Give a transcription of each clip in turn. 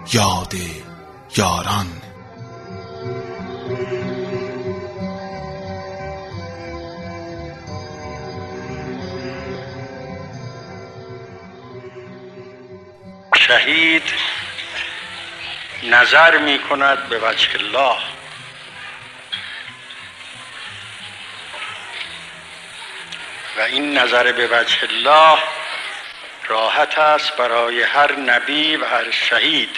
یاد یاران. شهید نظر می کند به وجه الله و این نظر به وجه الله راحت است برای هر نبی و هر شهید.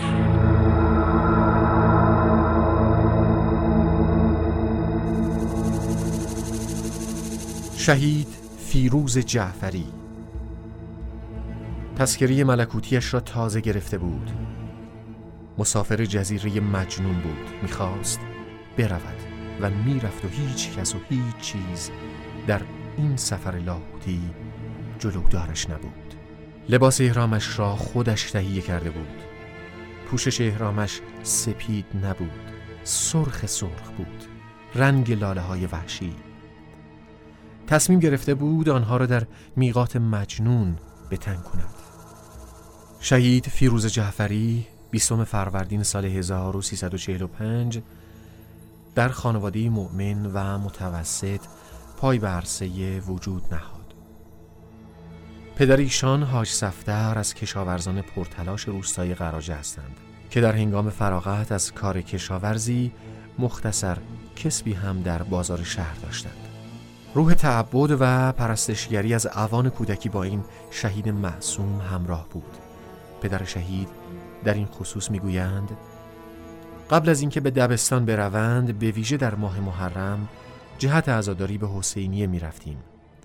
شهید فیروز جعفری تذکره ملکوتیش را تازه گرفته بود. مسافر جزیره مجنون بود، میخواست برود و میرفت و هیچ کس و هیچ چیز در این سفر لاهوتی جلودارش نبود. لباس احرامش را خودش تهیه کرده بود. پوشش احرامش سپید نبود، سرخ بود، رنگ لاله های وحشی. تصمیم گرفته بود آنها را در میقات مجنون بتن کند. شهید فیروز جعفری 20 فروردین سال 1345 در خانواده مؤمن و متوسط پای به عرصه وجود نهاد. پدر ایشان حاج صفدر از کشاورزان پرتلاش روستای قراجه هستند که در هنگام فراغت از کار کشاورزی مختصر کسبی هم در بازار شهر داشتند. روح تعبد و پرستشگری از اوان کودکی با این شهید معصوم همراه بود. پدر شهید در این خصوص میگویند قبل از اینکه به دبستان بروند به ویژه در ماه محرم جهت عزاداری به حسینیه می رفتیم.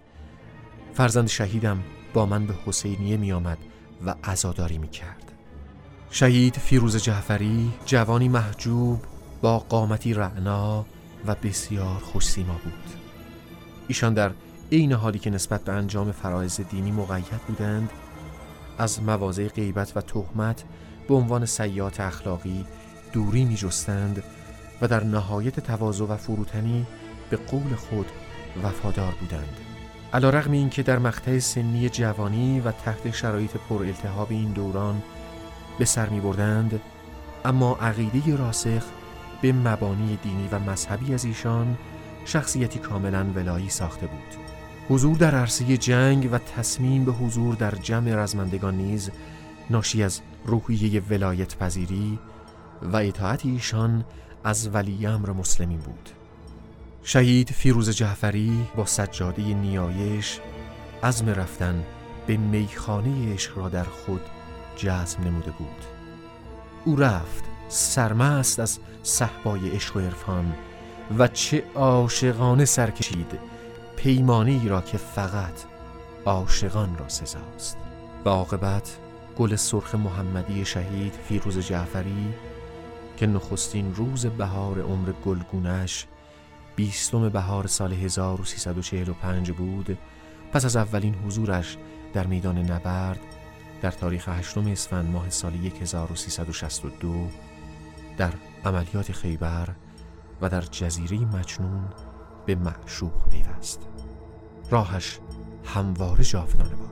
فرزند شهیدم با من به حسینیه می آمد و عزاداری می کرد. شهید فیروز جعفری جوانی محجوب با قامتی رعنا و بسیار خوش‌سیما بود. ایشان در عین حالی که نسبت به انجام فرایض دینی مقید بودند از مواضع غیبت و تهمت به عنوان سیئات اخلاقی دوری می جستند و در نهایت تواضع و فروتنی به قول خود وفادار بودند. علی‌رغم اینکه در مقطع سنی جوانی و تحت شرایط پر التهاب این دوران به سر می بردند، اما عقیده راسخ به مبانی دینی و مذهبی از ایشان شخصیتی کاملا ولایی ساخته بود. حضور در عرصه جنگ و تصمیم به حضور در جمع رزمندگان نیز ناشی از روحیه ولایت پذیری و اطاعت ایشان از ولی امر مسلمین بود. شهید فیروز جعفری با سجاده نیایش عزم رفتن به میخانه عشق را در خود جزم نموده بود. او رفت سرمست از صحبای عشق و عرفان و چه عاشقانه سر کشید پیمانه‌ای را که فقط عاشقان را سزاست. و عاقبت گل سرخ محمدی شهید فیروز جعفری که نخستین روز بهار عمر گلگونش 20 بهار سال 1345 بود، پس از اولین حضورش در میدان نبرد در تاریخ 8 اسفند ماه سال 1362 در عملیات خیبر و در جزیره مجنون به معشوق پیوست. راهش همواره جاودانه بود.